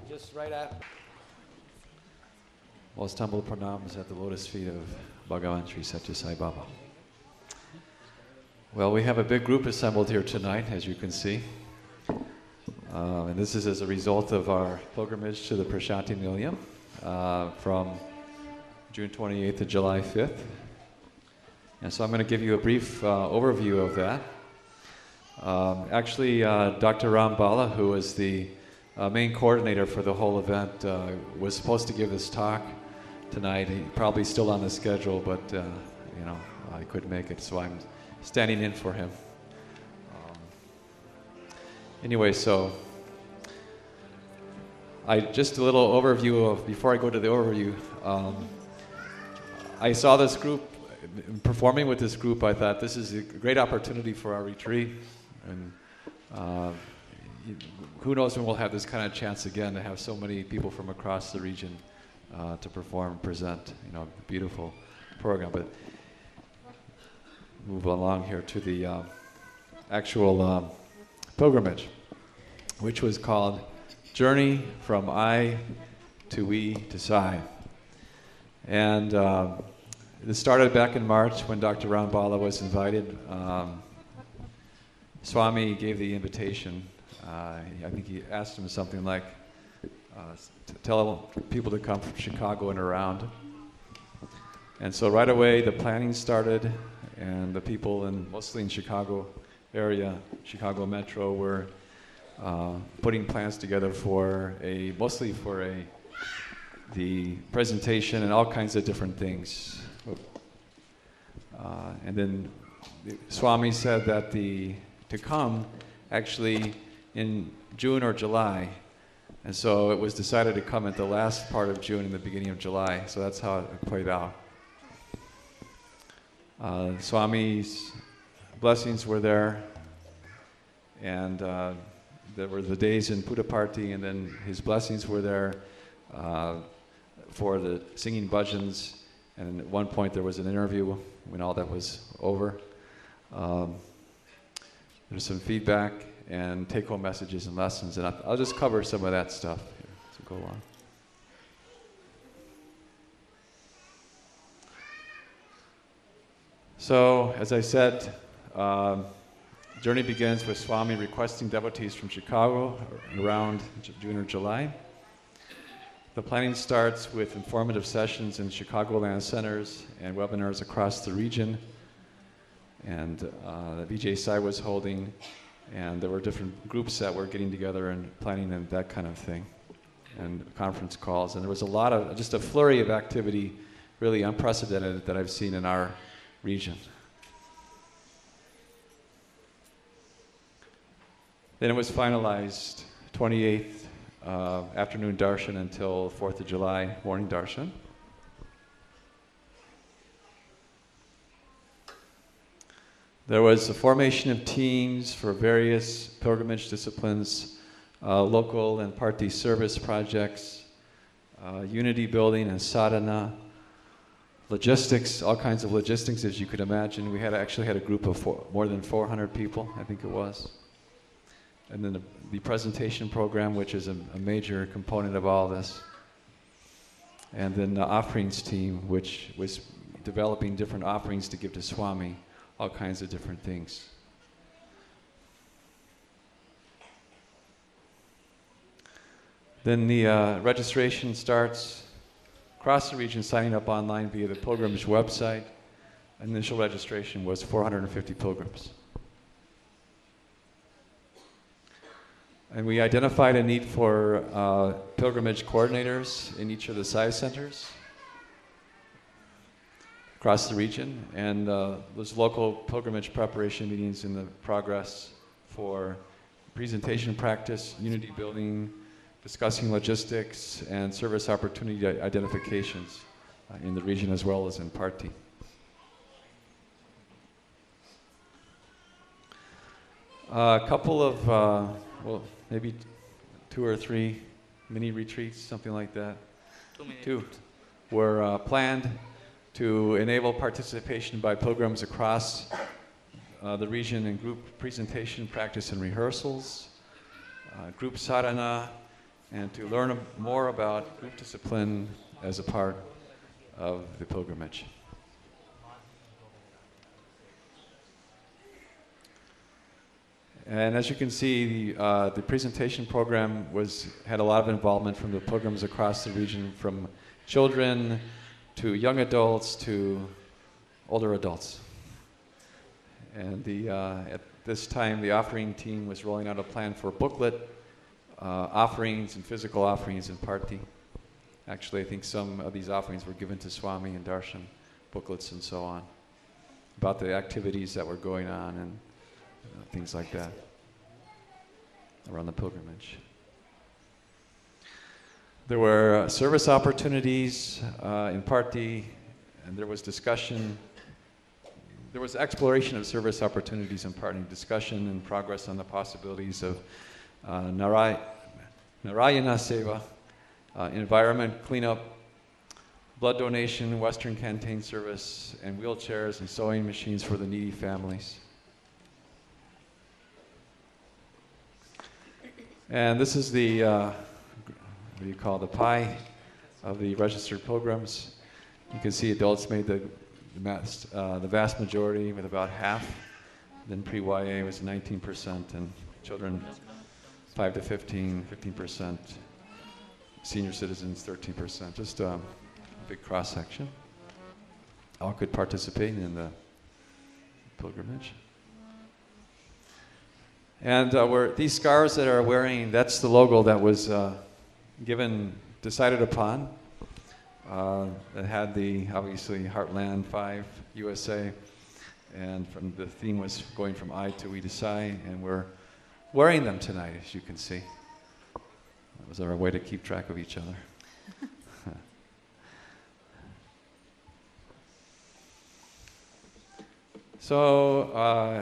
just right at. Most humble pranams at the lotus feet of Bhagavan Sri Satya Sai Baba. Well, we have a big group assembled here tonight, as you can see. And this is as a result of our pilgrimage to the Prashanti Nilayam from June 28th to July 5th. And so I'm going to give you a brief overview of that. Actually, Dr. Ram Bala, who is the main coordinator for the whole event, was supposed to give this talk tonight. He's probably still on the schedule, but I couldn't make it, so I'm standing in for him. Anyway, so just a little overview of, before I go to the overview, I saw this group, performing with this group. I thought this is a great opportunity for our retreat, and who knows when we'll have this kind of chance again to have so many people from across the region to perform and present, a beautiful program. But move along here to the actual pilgrimage, which was called Journey from I to We to Sai. And this started back in March when Dr. Ram Bala was invited. Swami gave the invitation. I think he asked him something like, to tell people to come from Chicago and around. And so right away the planning started, and the people mostly in Chicago area, Chicago Metro, were putting plans together for the presentation and all kinds of different things. And then Swami said that to come actually in June or July. And so it was decided to come at the last part of June and the beginning of July. So that's how it played out. Swami's blessings were there, and there were the days in Puttaparthi, and then his blessings were there for the singing bhajans. And at one point there was an interview when all that was over. There's some feedback and take-home messages and lessons, and I'll just cover some of that stuff here as we go along. So, as I said, journey begins with Swami requesting devotees from Chicago around June or July. The planning starts with informative sessions in Chicagoland centers and webinars across the region, and that Vijay Sai was holding, and there were different groups that were getting together and planning and that kind of thing, and conference calls, and there was just a flurry of activity, really unprecedented, that I've seen in our region. Then it was finalized 28th afternoon darshan until 4th of July morning darshan. There was a formation of teams for various pilgrimage disciplines, local and party service projects, unity building and sadhana, logistics, all kinds of logistics, as you could imagine. We actually had a group of more than 400 people, I think it was. And then the presentation program, which is a major component of all this. And then the offerings team, which was developing different offerings to give to Swami, all kinds of different things. Then the registration starts across the region, signing up online via the pilgrimage website. Initial registration was 450 pilgrims. And we identified a need for pilgrimage coordinators in each of the Sai centers across the region, and those local pilgrimage preparation meetings in the progress for presentation practice, unity building, discussing logistics, and service opportunity identifications in the region as well as in Parthi. A couple of, maybe 2 or 3 mini retreats, something like that. 2 were planned to enable participation by pilgrims across the region in group presentation, practice, and rehearsals, group sadhana, and to learn more about group discipline as a part of the pilgrimage. And as you can see, the presentation program had a lot of involvement from the pilgrims across the region, from children to young adults to older adults. And at this time, the offering team was rolling out a plan for a booklet, offerings and physical offerings in Parthi. Actually, I think some of these offerings were given to Swami and Darshan, booklets and so on, about the activities that were going on and things like that around the pilgrimage. There were service opportunities in Parthi, and there was discussion. There was exploration of service opportunities in Parthi, discussion and progress on the possibilities of Narayana Seva, environment cleanup, blood donation, Western canteen service, and wheelchairs and sewing machines for the needy families. And this is the, what do you call the pie of the registered pilgrims. You can see adults made the vast majority, with about half. Then pre-YA was 19%, and children 5 to 15%. Senior citizens 13%. Just a big cross-section. All could participate in the pilgrimage. And these scarves that are wearing, that's the logo that was decided upon. It had obviously Heartland 5 USA, and the theme was going from I to we to Sai, and we're wearing them tonight, as you can see. That was our way to keep track of each other. So,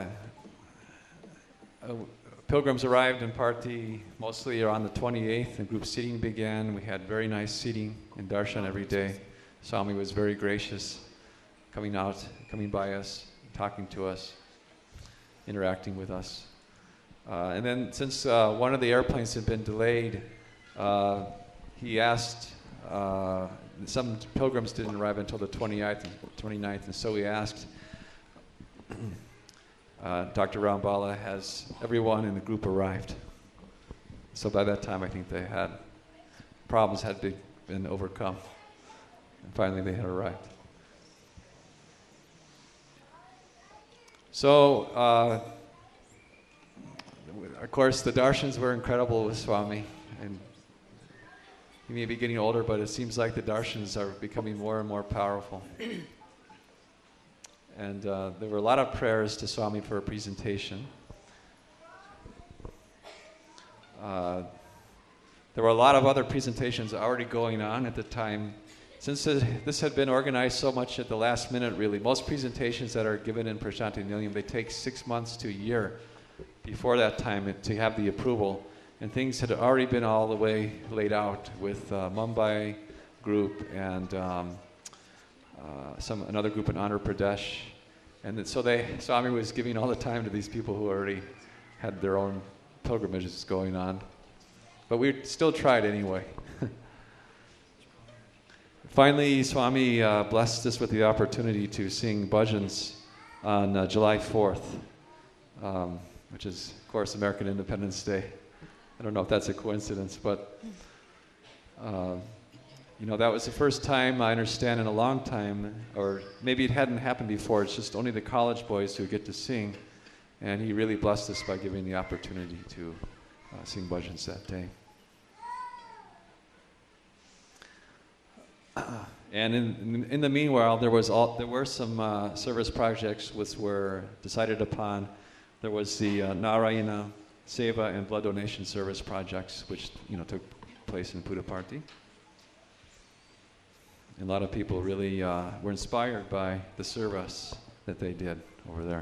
pilgrims arrived in Parthi mostly on the 28th, and group seating began. We had very nice seating in darshan every day. Swami was very gracious, coming by us, talking to us, interacting with us. And then since one of the airplanes had been delayed, he asked, some pilgrims didn't arrive until the 29th, and so he asked, Dr. Rambala, has everyone in the group arrived? So by that time, I think problems had been overcome. And finally, they had arrived. So, of course, the darshans were incredible with Swami. And he may be getting older, but it seems like the darshans are becoming more and more powerful. And there were a lot of prayers to Swami for a presentation. There were a lot of other presentations already going on at the time. Since this had been organized so much at the last minute, really, most presentations that are given in Prasanthi Nilayam, they take 6 months to a year before that time to have the approval. And things had already been all the way laid out with Mumbai group and another group in Andhra Pradesh. And so Swami was giving all the time to these people who already had their own pilgrimages going on. But we still tried anyway. Finally, Swami blessed us with the opportunity to sing bhajans on July 4th, which is, of course, American Independence Day. I don't know if that's a coincidence, but that was the first time, I understand, in a long time, or maybe it hadn't happened before. It's just only the college boys who get to sing, and he really blessed us by giving the opportunity to sing bhajans that day. And in the meanwhile, there were some service projects which were decided upon. There was the Narayana Seva and blood donation service projects, which took place in Puttaparthi. And a lot of people really were inspired by the service that they did over there.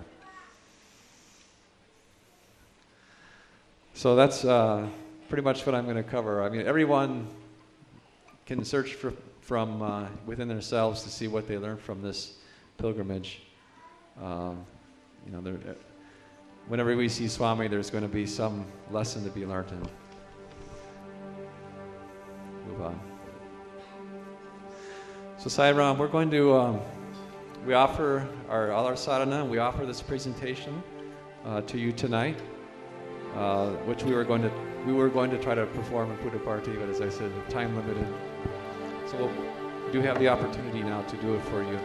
So that's pretty much what I'm going to cover. I mean, everyone can search from within themselves to see what they learned from this pilgrimage. Whenever we see Swami, there's going to be some lesson to be learned in. move on. So Sai Ram, we're going to, we offer all our sadhana, we offer this presentation to you tonight, which we were going to try to perform in Puttaparthi, but as I said, time limited. So we do have the opportunity now to do it for you.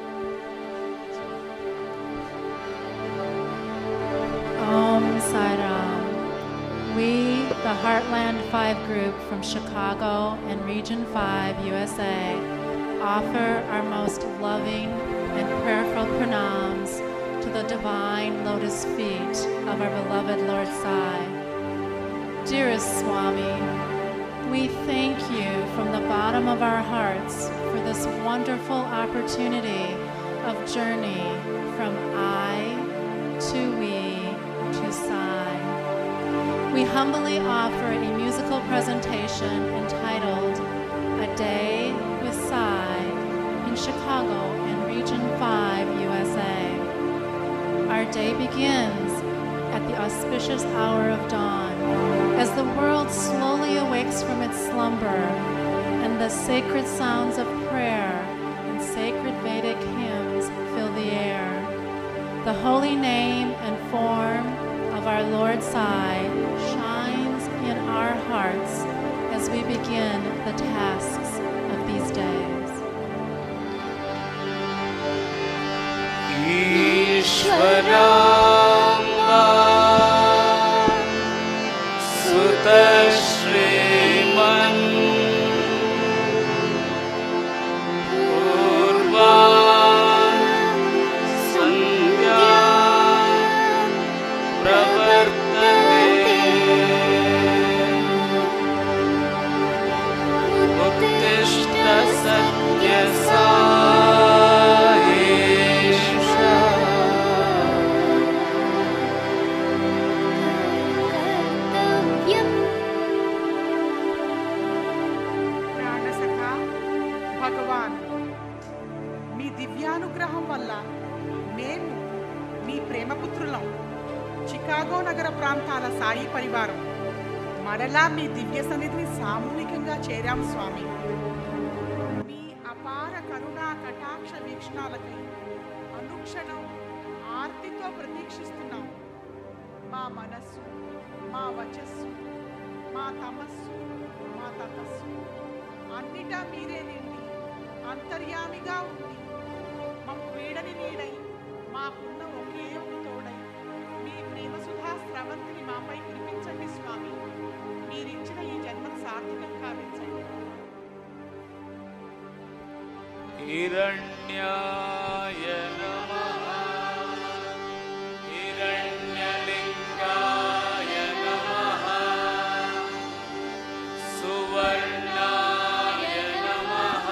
Om Sai Ram. We, the Heartland 5 group from Chicago and Region 5, USA, offer our most loving and prayerful pranams to the divine lotus feet of our beloved Lord Sai. Dearest Swami, we thank you from the bottom of our hearts for this wonderful opportunity of journey from I to we to Sai. We humbly offer a musical presentation entitled A Day with Sai in Chicago and Region 5, USA. Our day begins at the auspicious hour of dawn as the world slowly awakes from its slumber and the sacred sounds of prayer and sacred Vedic hymns fill the air. The holy name and form of our Lord Sai shines in our hearts as we begin the tasks of these days. Ishwaramba Sutta Shriman Purvan Sandhya Pravartate Uttishta Satya Saesha ప్రాణసఖ భగవాన్ మీ దివ్యానుగ్రహం వల్ల మేము మీ ప్రేమపుత్రులం Chicago నగర ప్రాంతాల సాయి పరివారం మరలా మీ దివ్య సన్నిధిని సామూహికంగా చేరాం స్వామి. మీ అపార కరుణా కటాక్ష వీక్షణాలకై అనుక్షణం ఆర్తితో ప్రతీక్షిస్తున్నాం. మా మనస్సు, మా వచస్సు, మా తమస్సు, మా తపస్సు అన్నిటా మీరే నిండి అంతర్యామిగా ఉండి మమ్ము వీడని నీడై మాకున్న ఒకే ఒక తోడై మీ ప్రేమసుధా స్రవంతిని మాపై కురిపించండి స్వామి. మీరిచ్చిన ఈ జన్మను సార్థకం కావించండి. हिरण्याय नमः हिरण्यलिङ्गाय नमः सुवर्णाय नमः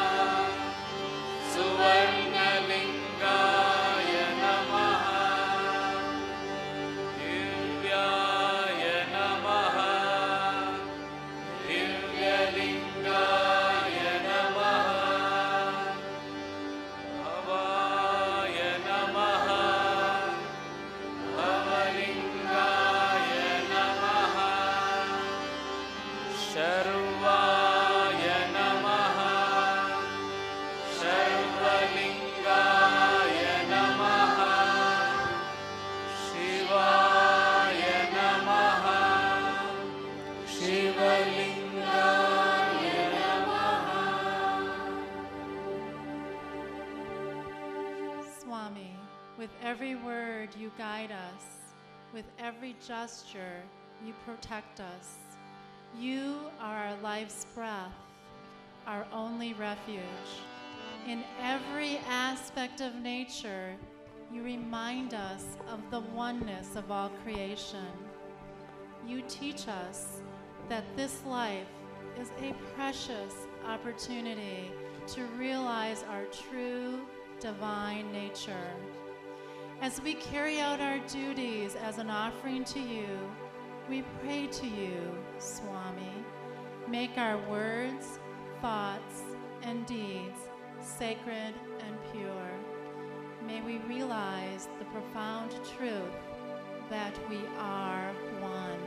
सुवर्णलिङ्गाय नमः दिव्याय नमः दिव्यलिङ्गाय नमः भवाय नमः भवलिङ्गाय नमः शर्वाय नमः शर्वलिङ्गाय नमः शिवाय नमः शिवलिङ्गाय नमः. Swami, with every word you guide us, with every gesture you protect us. You are our life's breath, our only refuge. In every aspect of nature, you remind us of the oneness of all creation. You teach us that this life is a precious opportunity to realize our true divine nature. As we carry out our duties as an offering to you, we pray to you, Swami, make our words, thoughts, and deeds sacred and pure. May we realize the profound truth that we are one.